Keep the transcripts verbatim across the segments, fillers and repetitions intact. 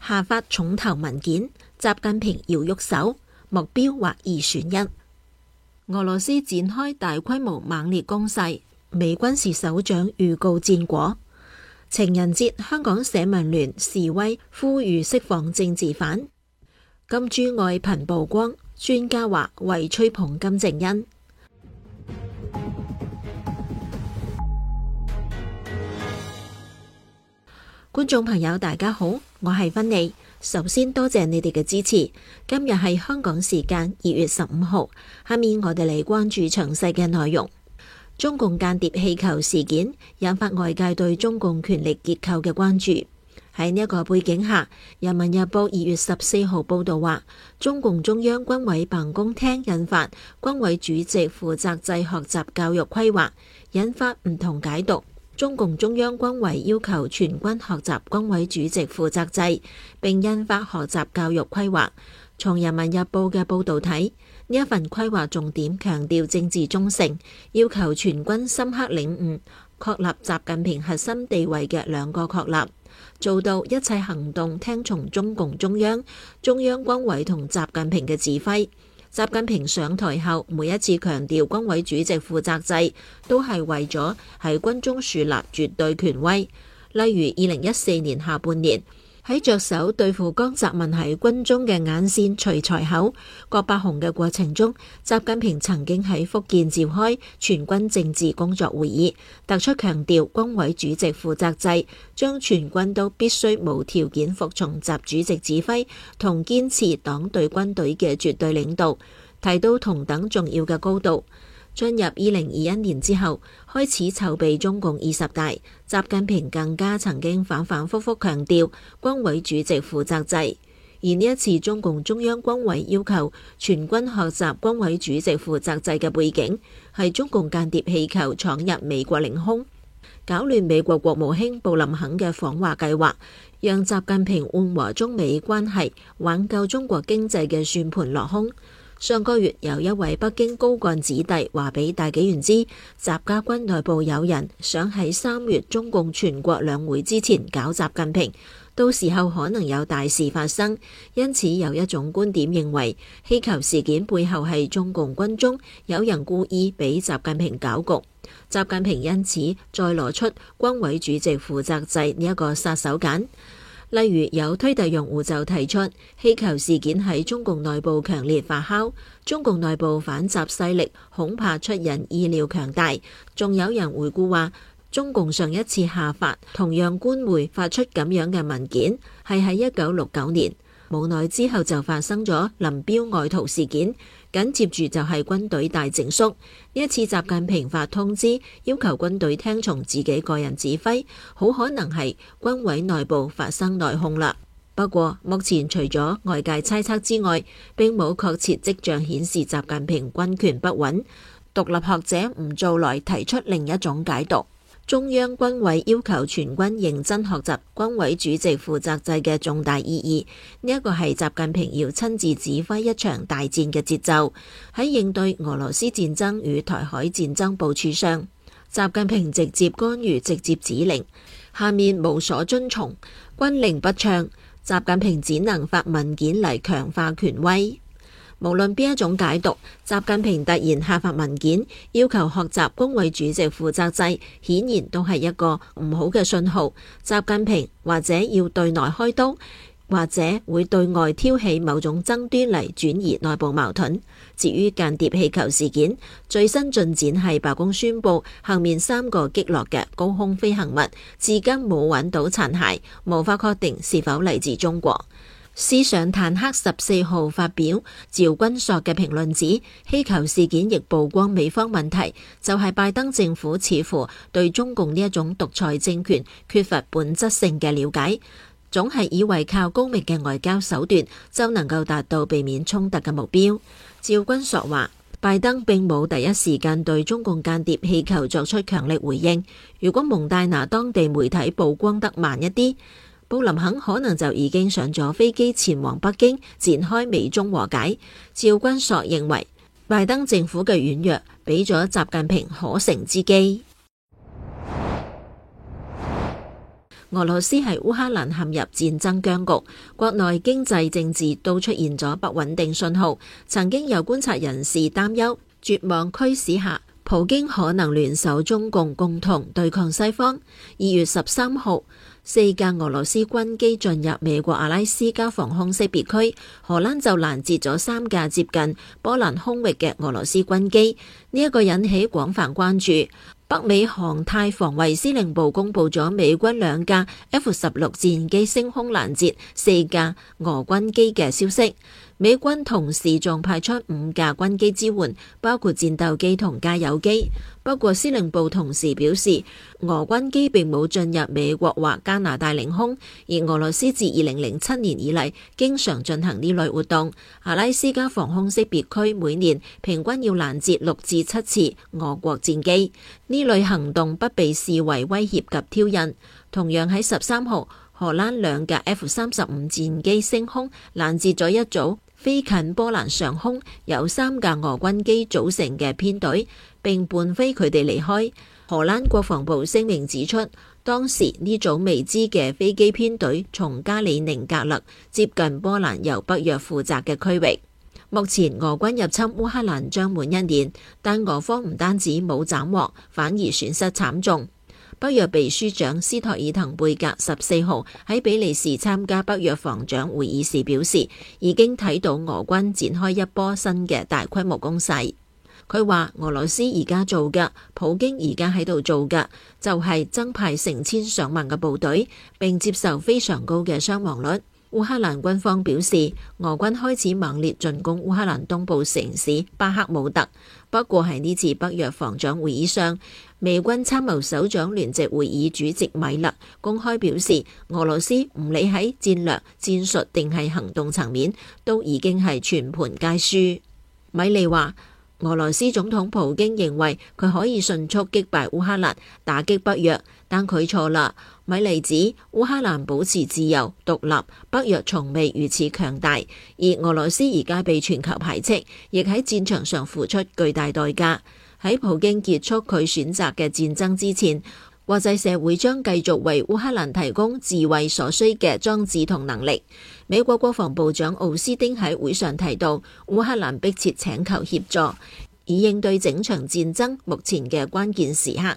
下發重頭文件，習近平要喐手，目標或二選一。俄羅斯展開大規模猛烈攻勢，美軍事首長預告戰果。情人節，香港社民聯示威呼籲釋放政治犯。金珠愛頻曝光，專家話為吹捧金正恩。觀眾朋友大家好，我係芬妮。首先多謝你哋嘅支持。今日係香港時間二月十五號，下面我哋嚟關注詳細嘅內容。中共間諜氣球事件引發外界對中共權力結構嘅關注。喺呢一個背景下，《人民日報》二月十四號報道話，中共中央軍委辦公廳印發軍委主席負責制學習教育規劃，引發唔同解讀。中共中央軍委要求全軍學習軍委主席負責制，並印發學習教育規劃。從《人民日報》嘅報導睇，呢一份規劃重點強調政治忠誠，要求全軍深刻領悟確立習近平核心地位嘅兩個確立，做到一切行動聽從中共中央、中央軍委同習近平嘅指揮。習近平上台後，每一次強調軍委主席負責制，都係為咗喺軍中樹立絕對權威。例如，二零一四年下半年，喺着手對付江澤民喺軍中嘅眼線除才口、郭伯雄嘅過程中，習近平曾經喺福建召開全軍政治工作會議，突出強調軍委主席負責制，將全軍都必須無條件服從習主席指揮，同堅持黨對軍隊嘅絕對領導，提到同等重要嘅高度。進入二零二一年之後，開始籌備中共二十大，習近平更加曾經反反复复強調軍委主席負責制。而呢一次中共中央軍委要求全軍學習軍委主席負責制嘅背景，係中共間諜氣球闖入美國領空，搞亂美國國務卿布林肯嘅訪華計劃，讓習近平緩和中美關係、挽救中國經濟嘅算盤落空。上個月有一位北京高幹子弟話俾大紀元知，習家軍內部有人想喺三月中共全國兩會之前搞習近平，到時候可能有大事發生。因此有一種觀點認為，氣球事件背後係中共軍中有人故意俾習近平搞局，習近平因此再攞出軍委主席負責制呢一個殺手鐧。例如有推特用戶就提出，氣球事件喺中共內部強烈發酵，中共內部反習勢力恐怕出人意料強大。仲有人回顧話，中共上一次下發同樣官媒發出咁樣嘅文件，係喺一九六九年，無奈之後就發生咗林彪外逃事件，緊接住就係軍隊大整肅。呢一次習近平發通知要求軍隊聽從自己個人指揮，好可能係軍委內部發生內訌啦。不過目前除咗外界猜測之外，並冇確切跡象顯示習近平軍權不穩。獨立學者吳造來提出另一種解讀。中央軍委要求全軍認真學習軍委主席負責制嘅重大意義，呢一個係習近平要親自指揮一場大戰嘅節奏。喺應對俄羅斯戰爭與台海戰爭部署上，習近平直接干預、直接指令，下面無所遵從，軍令不暢，習近平只能發文件嚟強化權威。無論邊一種解讀，習近平突然下發文件要求學習軍委主席負責制，顯然都係一個唔好嘅信號。習近平或者要對內開刀，或者會對外挑起某種爭端嚟轉移內部矛盾。至於間諜氣球事件，最新進展係白宮宣布後面三個擊落嘅高空飛行物至今冇揾到殘骸，無法確定是否嚟自中國。思想坦克十四號發表趙君朔嘅評論指，氣球事件亦曝光美方問題，就係、是、拜登政府似乎對中共呢一種獨裁政權缺乏本質性嘅了解，總係以為靠高明嘅外交手段就能夠達到避免衝突嘅目標。趙君朔話，拜登並冇第一時間對中共間諜氣球作出強力回應，如果蒙大拿當地媒體曝光得慢一啲，布林肯可能就已經上咗飛機前往北京展開美中和解。趙君朔認為，拜登政府嘅軟弱俾咗習近平可乘之機。 俄羅斯喺烏克蘭陷入戰爭僵局，國內經濟政治都出現咗不穩定信號。曾經有觀察人士擔憂，絕望驅使下，普京可能聯手中共共同對抗西方。二月十三號，四架俄羅斯軍機進入美國阿拉斯加防空識別區，荷蘭就攔截咗三架接近波蘭空域嘅俄羅斯軍機，呢、這、一個引起廣泛關注。北美航太防衛司令部公布咗美軍兩架 F 十六戰機升空攔截四架俄軍機嘅消息。美軍同時仲派出五架軍機支援，包括戰鬥機同加油機。不過司令部同時表示，俄軍機並冇進入美國或加拿大領空，而俄羅斯自二零零七年以嚟經常進行呢類活動。阿拉斯加防空識別區每年平均要攔截六至七次俄國戰機，呢類行動不被視為威脅及挑釁。同樣喺十三號，荷蘭兩架 F 三十五戰機升空攔截咗一組飛近波蘭上空有三架俄軍機組成嘅編隊，並伴飛佢哋離開。荷蘭國防部聲明指出，當時呢組未知嘅飛機編隊從加里寧格勒接近波蘭由北約負責嘅區域。目前俄軍入侵烏克蘭將滿一年，但俄方唔單止冇斬獲，反而損失慘重。北約秘書長斯托爾滕貝格十四號喺比利時參加北約防長會議時表示，已經睇到俄軍展開一波新嘅大規模攻勢。佢話俄羅斯而家做嘅，普京而家喺度做嘅，就係增派成千上萬嘅部隊，並接受非常高嘅傷亡率。烏克蘭軍方表示，俄軍開始猛烈進攻烏克蘭東部城市巴克姆特。不過喺呢次北約防長會議上，美軍參謀首長聯席會議主席米勒公開表示，俄羅斯唔理喺戰略、戰術定係行動層面，都已經係全盤皆輸。米利話，俄羅斯總統普京認為佢可以迅速擊敗烏克蘭，打擊北約，但佢錯啦。米利指烏克蘭保持自由獨立，北約從未如此強大，而俄羅斯而家被全球排斥，亦喺戰場上付出巨大代價。喺普京結束佢選擇嘅戰爭之前，國際社會將繼續為烏克蘭提供自衛所需嘅裝置同能力。美國國防部長奧斯汀喺會上提到，烏克蘭迫切請求協助，以應對整場戰爭目前嘅關鍵時刻。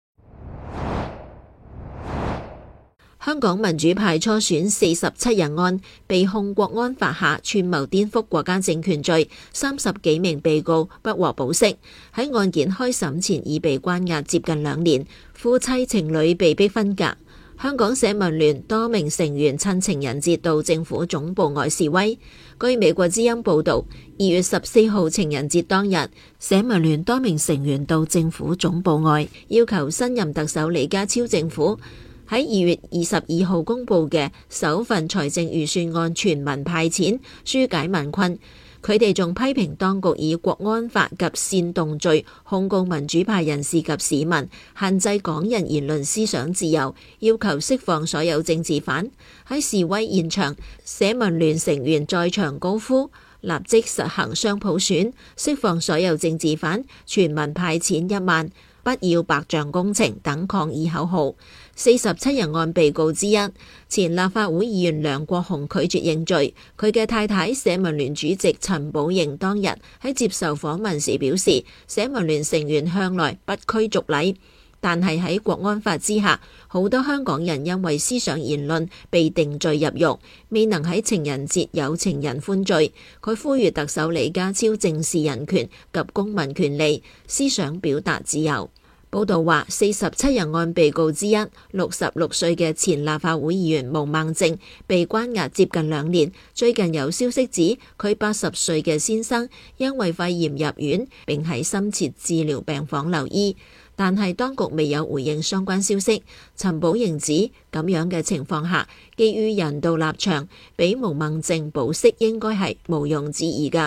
香港民主派初選四十七人案被控國安法下串謀顛覆國家政權罪，三十幾名被告不獲保釋。喺案件開審前已被關押接近兩年，夫妻情侶被逼分隔。香港社民聯多名成員趁情人節到政府總部外示威。據美國之音報導，二月十四號情人節當日，社民聯多名成員到政府總部外，要求新任特首李家超政府喺二月二十二號公布嘅首份財政預算案全民派錢，紓解民困。佢哋仲批評當局以國安法及煽動罪控告民主派人士及市民，限制港人言論思想自由，要求釋放所有政治犯。喺示威現場，社民聯成員在場高呼立即實行雙普選，釋放所有政治犯，全民派錢一萬，不要白象工程等抗議口號。四十七人案被告之一，前立法會議員梁國雄拒絕認罪。佢嘅太太社民聯主席陳寶瑩當日喺接受訪問時表示，社民聯成員向來不拘俗禮，但係喺國安法之下，好多香港人因為思想言論被定罪入獄，未能喺情人節有情人歡聚。佢呼籲特首李家超正視人權及公民權利、思想表達自由。報道話，四十七人案被告之一，六十六歲嘅前立法會議員毛孟靜被關押接近兩年。最近有消息指，佢八十歲嘅先生因為肺炎入院，並喺深切治療病房留醫，但係當局未有回應相關消息。陳寶瑩指，咁樣嘅情況下，基於人道立場，俾毛孟靜保釋應該係毋庸置疑㗎。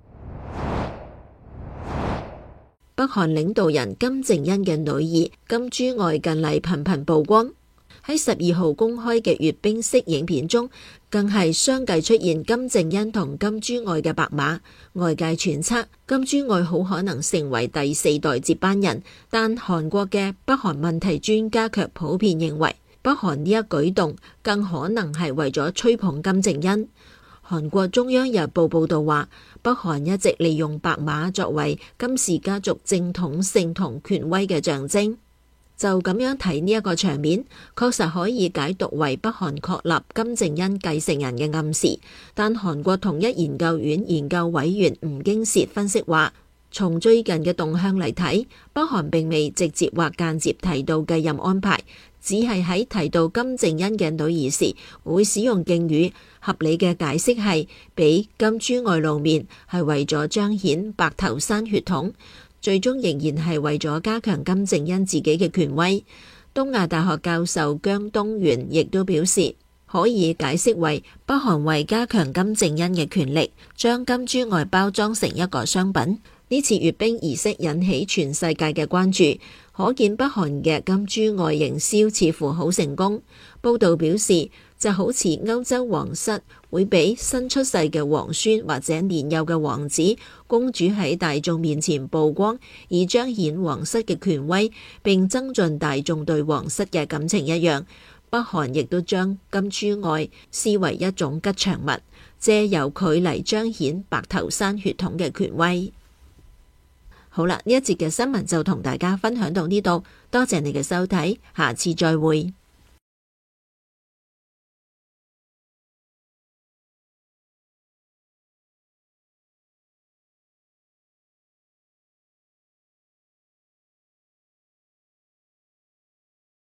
北韓領導人金正恩嘅女兒金珠愛近嚟頻頻曝光，喺十二號公開嘅閱兵式影片中，更係相繼出現金正恩同金珠愛嘅白馬。外界揣測金珠愛好可能成為第四代接班人，但韓國嘅北韓問題專家卻普遍認為北韓呢一舉動更可能係為咗吹捧金正恩。韓國中央日報報道話，北韓一直利用白馬作為金氏家族正統性同權威嘅象徵。就咁樣睇呢一個場面，確實可以解讀為北韓確立金正恩繼承人嘅暗示。但韓國統一研究院研究委員吳京薛分析話，從最近嘅動向嚟睇，北韓並未直接或間接提到繼任安排，只係喺提到金正恩嘅女兒時會使用敬語。合理嘅解釋係俾金珠愛露面係為咗彰顯白頭山血統，最終仍然係為咗加強金正恩自己嘅權威。東亞大學教授姜東元亦都表示，可以解釋為北韓為加強金正恩嘅權力，將金珠愛包裝成一個商品。呢次閱兵儀式引起全世界嘅關注，可見北韓嘅金珠愛營銷似乎好成功。報道表示，就好似歐洲皇室會俾新出世嘅皇孫或者年幼嘅王子、公主喺大眾面前曝光，以彰顯皇室嘅權威並增進大眾對皇室嘅感情一樣，北韓亦都將金珠愛視為一種吉祥物，借由佢嚟彰顯白頭山血統嘅權威。好啦，呢一節嘅新聞就同大家分享到呢度，多謝你嘅收睇，下次再會。